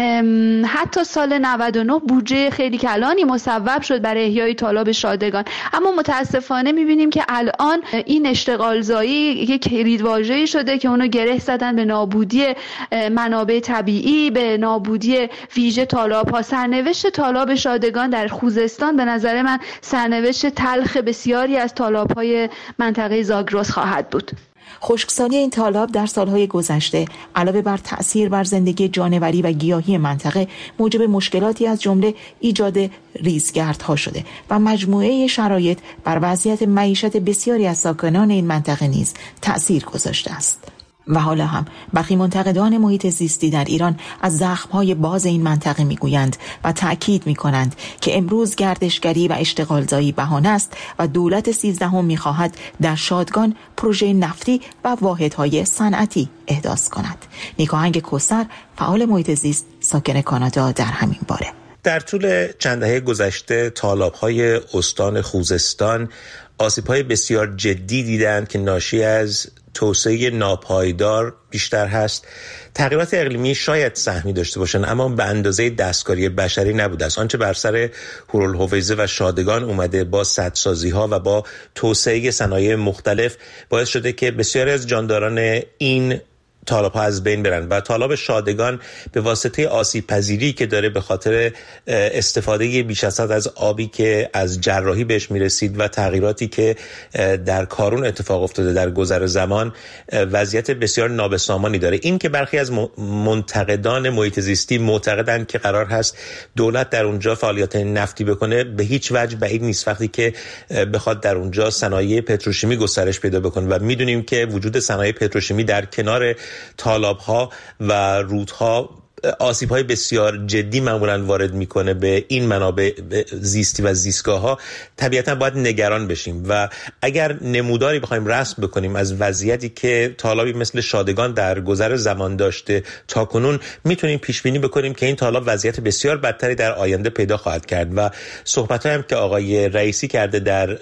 حتی سال 99 بودجه خیلی کلانی مصوب شد برای احیای تالاب شادگان، اما متاسفانه می‌بینیم که الان این اشتغال زایی یک کلیدواژه‌ای شده که اونو گره زدن به نابودی منابع طبیعی، به نابودی ویژه تالاب‌ها. سرنوشت تالاب شادگان در خوزستان به نظر من سرنوشت تلخ بسیاری از تالاب‌های منطقه زاگرس خواهد بود. خشکسالی این تالاب در سالهای گذشته علاوه بر تأثیر بر زندگی جانوری و گیاهی منطقه موجب مشکلاتی از جمله ایجاد ریزگردها شده و مجموعه شرایط بر وضعیت معیشت بسیاری از ساکنان این منطقه نیز تأثیر گذاشته است. و حالا هم برخی منتقدان محیط زیستی در ایران از زخم‌های باز این منطقه میگویند و تأکید میکنند که امروز گردشگری و اشتغالزایی بهانه است و دولت 13 میخواهد در شادگان پروژه نفتی و واحدهای صنعتی احداث کند. نیکاهنگ کوثر، فعال محیط زیست، ساکن کانادا، در همین باره. در طول چند دهه گذشته تالاب‌های استان خوزستان آسیب‌های بسیار جدی دیدند که ناشی از توسعه ناپایدار بیشتر هست. تغییرات اقلیمی شاید سهمی داشته باشند اما به اندازه دستکاری بشری نبوده است. آنچه بر سر هورالحویزه و شادگان اومده با سدسازی‌ها و با توسعه صنایع مختلف باعث شده که بسیاری از جانداران این تالاب ها از بین برن و تالاب شادگان به واسطه آسیب پذیری که داره به خاطر استفاده بیش از حد از آبی که از جراحی بهش میرسید و تغییراتی که در کارون اتفاق افتاده در گذر زمان وضعیت بسیار نابسامانی داره. این که برخی از منتقدان محیط زیستی معتقدند که قرار هست دولت در اونجا فعالیت نفتی بکنه به هیچ وجه بعید نیست وقتی که بخواد در اونجا صنایع پتروشیمی گسترش پیدا بکنه و میدونیم که وجود صنایع پتروشیمی در کنار تالاب‌ها و رودها آسیب‌های بسیار جدی معمولاً وارد می‌کنه به این منابع زیستی و زیستگاه‌ها. طبیعتاً باید نگران بشیم و اگر نموداری بخوایم رسم بکنیم از وضعیتی که تالابی مثل شادگان در گذر زمان داشته تا کنون، میتونیم پیش بینی بکنیم که این تالاب وضعیت بسیار بدتری در آینده پیدا خواهد کرد و صحبت‌هایی هم که آقای رئیسی کرده در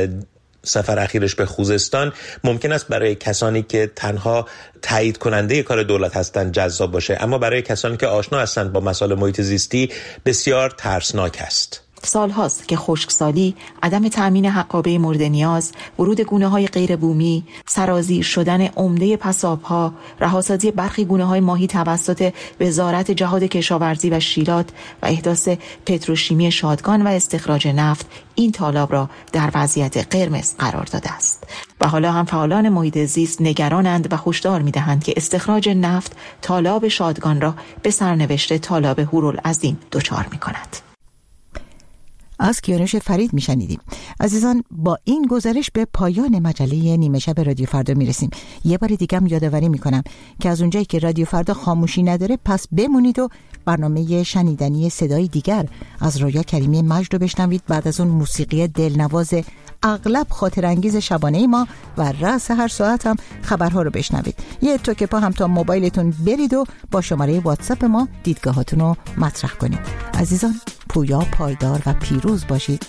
سفر اخیرش به خوزستان ممکن است برای کسانی که تنها تایید کننده کار دولت هستند جذاب باشه، اما برای کسانی که آشنا هستند با مسائل محیط زیستی بسیار ترسناک است. سالهاست که خشکسالی، عدم تأمین حقابه مورد نیاز، ورود گونه‌های غیر بومی، سرازیر شدن عمده پساب‌ها، رهاسازی برخی گونه‌های ماهی توسط وزارت جهاد کشاورزی و شیلات و احداث پتروشیمی شادگان و استخراج نفت این تالاب را در وضعیت قرمز قرار داده است. و حالا هم فعالان محیط زیست نگرانند و هشدار می‌دهند که استخراج نفت تالاب شادگان را به سرنوشت تالاب هورالعظیم دچار می‌کند. از کیانوش فرید میشنیدیم. عزیزان، با این گزارش به پایان مجله نیمه شب رادیو فردا میرسیم. یه بار دیگه هم یادآوری میکنم که از اونجایی که رادیو فردا خاموشی نداره پس بمونید و برنامه شنیدنی صدای دیگر از رویا کریمی مجد رو بشنوید. بعد از اون موسیقی دلنواز اغلب خاطر انگیز شبانه ما و رأس هر ساعت هم خبرها رو بشنوید. یه توکه پا هم تا موبایلتون برید و با شماره واتساپ ما دیدگاهاتون رو مطرح کنید. عزیزان، پویا، پایدار و پیروز باشید.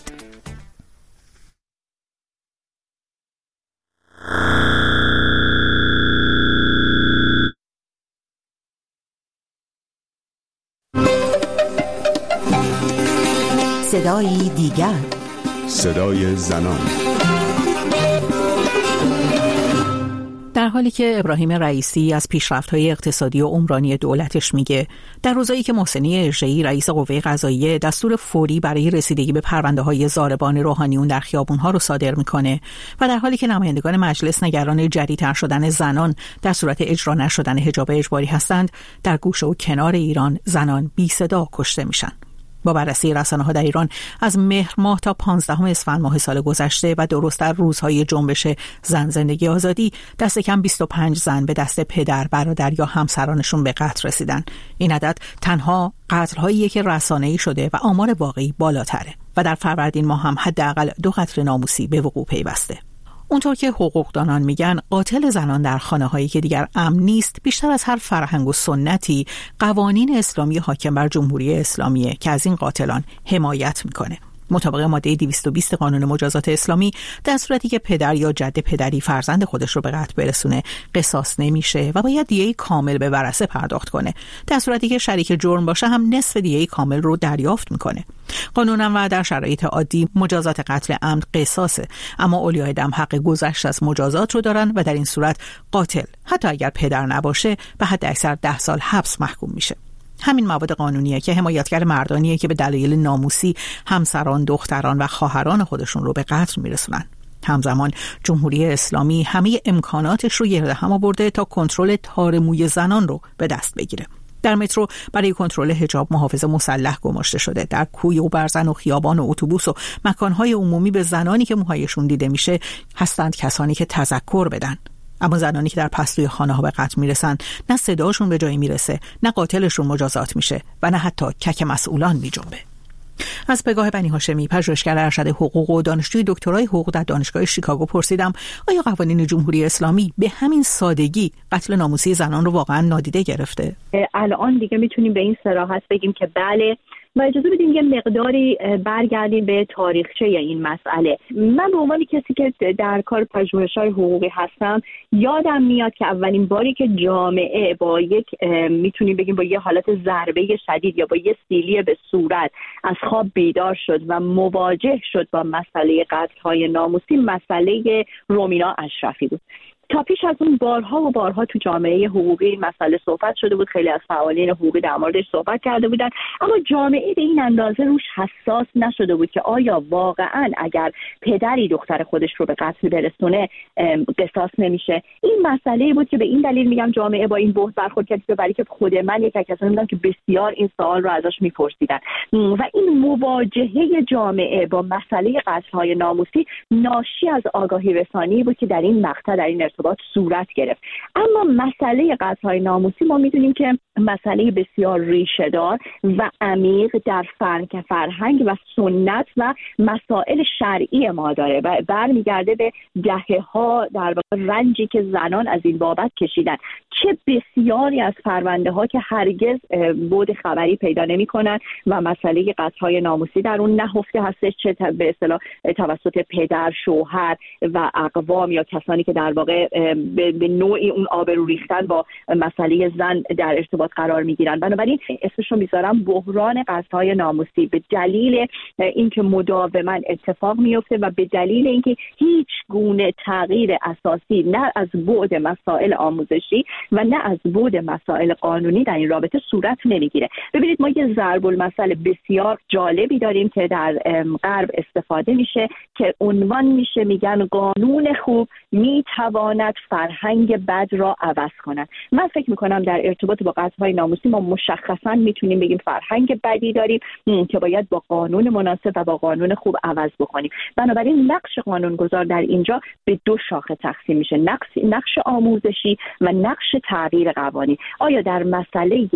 صدای دیگر، صدای زنان. در حالی که ابراهیم رئیسی از پیشرفت‌های اقتصادی و عمرانی دولتش میگه، در روزایی که محسنی اژه‌ای رئیس قوه قضاییه دستور فوری برای رسیدگی به پرونده‌های ضاربان روحانیون در خیابون‌ها رو صادر میکنه و در حالی که نمایندگان مجلس نگران جدی‌تر شدن زنان در صورت اجرا نشدن حجاب اجباری هستند، در گوشه و کنار ایران زنان بی صدا کشته میشن. با بررسی رسانه‌ها در ایران از مهر ماه تا 15 اسفند ماه سال گذشته و درست در روزهای جنبش زن زندگی آزادی، دست کم 25 زن به دست پدر، برادر یا همسرانشون به قتل رسیدن. این عدد تنها قتل‌هایی که رسانه‌ای شده و آمار واقعی بالاتره و در فروردین ماه هم حداقل 2 قتل ناموسی به وقوع پیوسته. اونطور که حقوقدانان میگن، قاتل زنان در خانه‌هایی که دیگر امن نیست بیشتر از هر فرهنگ و سنتی قوانین اسلامی حاکم بر جمهوری اسلامیه که از این قاتلان حمایت میکنه. مطابق ماده 220 قانون مجازات اسلامی، در صورتی که پدر یا جد پدری فرزند خودش رو به قتل برسونه، قصاص نمیشه و باید دیه کامل به ورثه پرداخت کنه. در صورتی که شریک جرم باشه هم نصف دیه کامل رو دریافت میکنه. قانونا و در شرایط عادی مجازات قتل عمد قصاصه، اما اولیای دم حق گذشت از مجازات رو دارن و در این صورت قاتل حتی اگر پدر نباشه به حد اکثر 10 سال حبس محکوم میشه. همین مواد قانونیه که حمایتگر مردانیه که به دلایل ناموسی همسران، دختران و خواهران خودشون رو به قتل میرسونن. همزمان جمهوری اسلامی همه امکاناتش رو گرد هم آورده تا کنترل تار موی زنان رو به دست بگیره. در مترو برای کنترل حجاب محافظ مسلح گماشته شده. در کوی و برزن و خیابان و اتوبوس و مکانهای عمومی به زنانی که موهایشون دیده میشه هستند کسانی که تذکر بدن. اما زنانی که در پستوی خانه‌ها به قتل میرسن، نه صداشون به جایی میرسه، نه قاتلشون مجازات میشه و نه حتی کک مسئولان میجنبه. از پگاه بنی هاشمی، پژوهشگر ارشد حقوق و دانشجوی دکترای حقوق در دانشگاه شیکاگو، پرسیدم آیا قوانین جمهوری اسلامی به همین سادگی قتل ناموسی زنان رو واقعا نادیده گرفته؟ الان دیگه میتونیم به این صراحت بگیم که بله، و اجازه بدیم یه مقداری برگردیم به تاریخچه این مسئله. من به عنوان کسی که در کار پژوهش‌های حقوقی هستم، یادم میاد که اولین باری که جامعه با یک میتونیم بگیم با یه حالت ضربه شدید یا با یه سیلی به صورت از خواب بیدار شد و مواجه شد با مسئله قتل‌های ناموسی، مسئله رومینا اشرفی بود. تا پیش از اون بارها و بارها تو جامعه حقوقی مسئله صحبت شده بود، خیلی از فعالین حقوقی در موردش صحبت کرده بودن، اما جامعه به این اندازه روش حساس نشده بود که آیا واقعا اگر پدری دختر خودش رو به قتل برسونه قصاص نمیشه. این مسئله بود که به این دلیل میگم جامعه با این بحث برخورد کرد، برای که خود من یک کسانی بودم که بسیار این سوال رو ازش میپرسیدن و این مواجهه جامعه با مسئله قتل‌های ناموسی ناشی از آگاهی رسانی بود که در این مقطع، در این ارتباط صورت گرفت. اما مسئله قتل‌های ناموسی ما میدونیم که مسئله بسیار ریشه‌دار و عمیق در فرهنگ و سنت و مسائل شرعی ما داره و برمیگرده به دهه‌ها در واقع رنجی که زنان از این بابت کشیدن. چه بسیاری از پرونده ها که هرگز بود خبری پیدا نمی‌کنن و مسئله قتل‌های ناموسی در اون نهفته هستش، چه به اصطلاح توسط پدر، شوهر و اقوام یا کسانی که در واقع به نوعی اون آبرو ریختن با مسئله زن در ارتباط قرار میگیرن. بنابراین اسمشو میذارم بحران قتل‌های ناموسی، به دلیل اینکه مداوما اتفاق میفته و به دلیل اینکه هیچ گونه تغییر اساسی نه از بعد مسائل آموزشی و نه از بعد مسائل قانونی در این رابطه صورت نمیگیره. ببینید ما یه ضرب المثل بسیار جالبی داریم که در غرب استفاده میشه که عنوان میشه، میگن قانون خوب میتواند فرهنگ بد را عوض کند. من فکر میکنم در ارتباط با قتل‌های ناموسی ما مشخصا میتونیم بگیم فرهنگ بدی داریم که باید با قانون مناسب و با قانون خوب عوض بکنیم. بنابراین نقش قانونگذار در اینجا به دو شاخه تقسیم میشه، نقش آموزشی و نقش تغییر قوانین. آیا در مسئله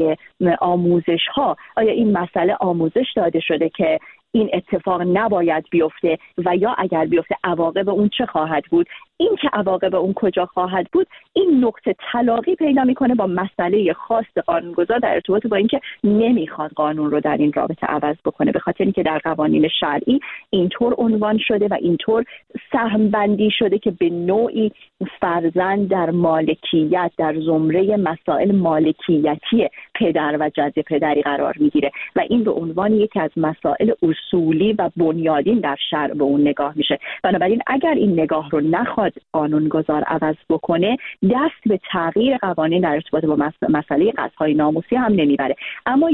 آموزش ها، آیا این مسئله آموزش داده شده که این اتفاق نباید بیفته و یا اگر بیفته عواقب اون چه خواهد بود؟ این که عواقب اون کجا خواهد بود، این نقطه تلاقی پیدا میکنه با مسئله خاص قانونگذار در ارتباط با اینکه نمیخواد قانون رو در این رابطه عوض بکنه، به خاطر اینکه در قوانین شرعی اینطور عنوان شده و اینطور سهم بندی شده که به نوعی فرزند در مالکیت، در زمره مسائل مالکیتی پدر و جد پدری قرار میگیره و این به عنوان یکی از مسائل اصولی و بنیادین در شرع به اون نگاه میشه. بنابراین اگر این نگاه رو نخواد قانونگذار عوض بکنه، دست به تغییر قوانین در ارتباط با مسئله قتل‌های ناموسی هم نمیبره. اما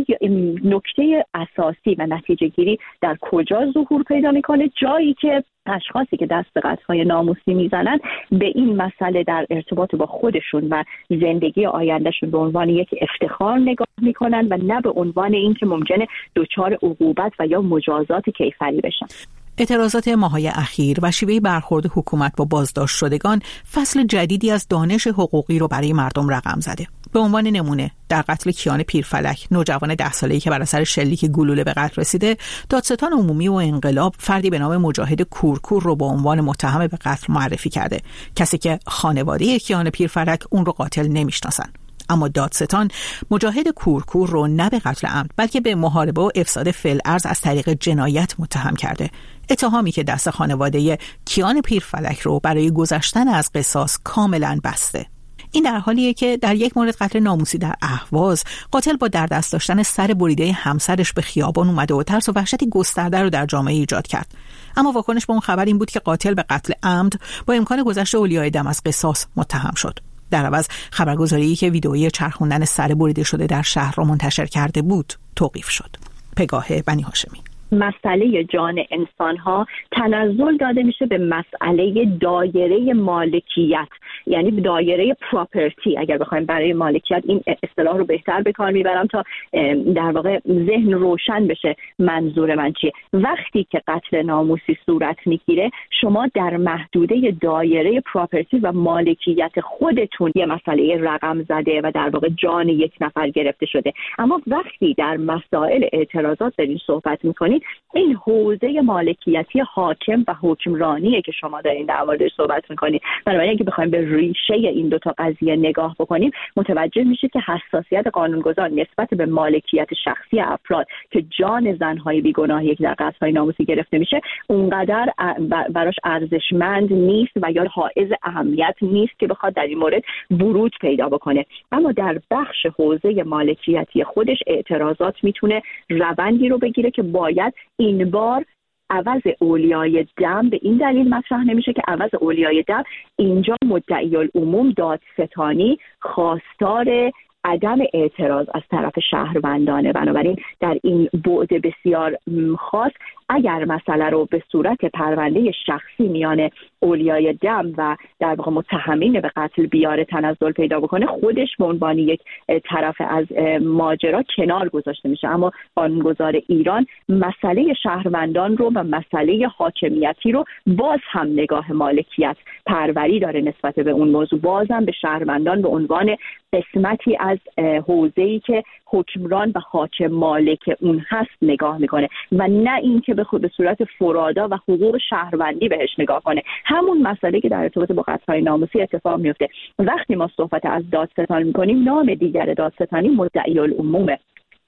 نکته اساسی و نتیجه گیری در کجا ظهور پیدا میکنه؟ جایی که اشخاصی که دست به قتل‌های ناموسی میزنن به این مسئله در ارتباط با خودشون و زندگی آیندهشون به عنوان یک افتخار نگاه میکنن و نه به عنوان این که ممکنه دچار عقوبت و یا مجازات کیفری بشن. اعتراضات ماه‌های اخیر و شیوه برخورد حکومت با بازداشت شدگان فصل جدیدی از دانش حقوقی رو برای مردم رقم زده. به عنوان نمونه در قتل کیان پیرفلک، نوجوان 10 ساله‌ای که بر اثر شلیک گلوله به قتل رسیده، دادستان عمومی و انقلاب فردی به نام مجاهد کورکور رو به عنوان متهم به قتل معرفی کرده، کسی که خانواده کیان پیرفلک اون رو قاتل نمیشناسن. اما دادستان مجاهد کورکور رو نه به قتل عمد بلکه به محاربه و افساد فی‌الارض از طریق جنایت متهم کرده، اتهامی که دست خانواده کیان پیرفلک رو برای گذشتن از قصاص کاملا بسته. این در حالیه که در یک مورد قتل ناموسی در اهواز، قاتل با در دست داشتن سر بریده همسرش به خیابان اومده و ترس و وحشتی گسترده رو در جامعه ایجاد کرد. اما واکنش به اون خبر این بود که قاتل به قتل عمد با امکان گذشت اولیای دم از قصاص متهم شد. در عوض خبرگزاری که ویدئویی چرخوندن سر بریده شده در شهر را منتشر کرده بود توقیف شد. پگاه بنی هاشمی. مسئله جان انسان‌ها تنزل داده میشه به مسئله دایره مالکیت، یعنی دایره پراپرتی. اگر بخوایم برای مالکیت این اصطلاح رو بهتر به کار میبرم تا در واقع ذهن روشن بشه منظور من چیه. وقتی که قتل ناموسی صورت میگیره، شما در محدوده دایره پراپرتی و مالکیت خودتون یه مسئله رقم زده و در واقع جان یک نفر گرفته شده. اما وقتی در مسائل اعتراضات دارین صحبت میکنید، این حوزه مالکیتی حاکم و حکمرانیه که شما دارین در موردش صحبت میکنید. بنابراین اگه بخوایم به ریشه این دوتا قضیه نگاه بکنیم، متوجه میشه که حساسیت قانونگذار نسبت به مالکیت شخصی افراد که جان زنهای بیگناهی که در قتل‌های ناموسی گرفته میشه اونقدر براش ارزشمند نیست و یا حائز اهمیت نیست که بخواد در این مورد ورود پیدا بکنه. اما در بخش حوزه مالکیتی خودش اعتراضات میتونه روندی رو بگیره که باید این بار عوض اولیای دم به این دلیل مطرح نمیشه که عوض اولیای دم اینجا مدعی العموم دادستانی خواستار عدم اعتراض از طرف شهروندانه. بنابراین در این بعد بسیار خاص اگر مسئله رو به صورت پرونده شخصی میان اولیای دم و در واقع متهمین به قتل بیاره تنزل پیدا بکنه، خودش به عنوان یک طرف از ماجرا کنار گذاشته میشه. اما قانونگذار ایران مسئله شهروندان رو و مسئله حاکمیتی رو باز هم نگاه مالکیت پروری داره نسبت به اون موضوع، بازم به شهروندان به عنوان قسمتی از حوزه‌ای که حکمران و حاکم مالک اون هست نگاه میکنه و نه اینکه به صورت فرادا و حقوق شهروندی بهش نگاه کنه. همون مسئله که در ارتباط با قتل‌های ناموسی اتفاق میفته. وقتی ما صحبت از دادستان میکنیم، نام دیگر دادستانی مدعی العمومه.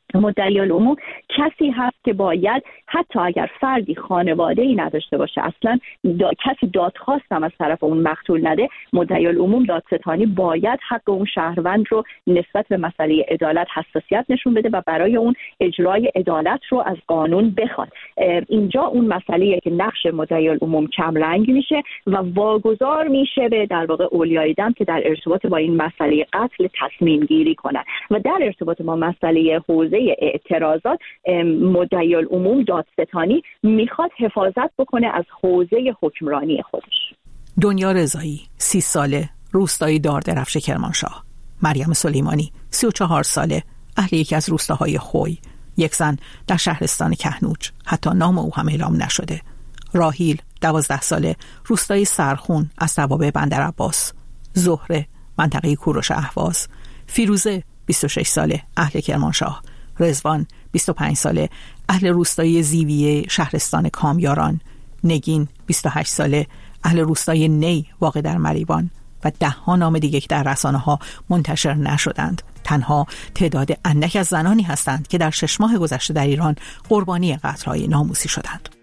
مدعی العموم کسی هست که باید حتی اگر فردی خانواده‌ای نداشته باشه، اصلا کسی دادخواست هم از طرف اون مقتول نده، مدعی العموم دادستانی باید حق اون شهروند رو نسبت به مسئله عدالت حساسیت نشون بده و برای اون اجرای عدالت رو از قانون بخواد. اینجا اون مسئله‌ای که نقش مدعی العموم کم رنگ میشه و واگذار میشه به در واقع اولیای دم که در ارتباط با این مسئله قتل تصمیم گیری کنن. و در ارتباط با مسئله حوزه اعتراضات، مدعی العموم دادستانی میخواد حفاظت بکنه از حوزه حکمرانی خودش. دنیا رضایی 30 ساله، روستای داردرفش کرمانشاه. مریم سلیمانی 34 ساله، اهل یکی از روستاهای خوی. یک زن در شهرستان کهنوج، حتی نام او هم اعلام نشده. راهیل 12 ساله، روستای سرخون از توابع بندرعباس. زهره منطقه کوروش اهواز. فیروزه 26 ساله، اهل کرمانشاه. رضوان 25 ساله، اهل روستای زیویه شهرستان کامیاران. نگین 28 ساله، اهل روستای نی واقع در مریوان. و 10 نام دیگه که در رسانه‌ها منتشر نشدند. تنها تعداد اندک از زنانی هستند که در 6 ماه گذشته در ایران قربانی قتل‌های ناموسی شدند.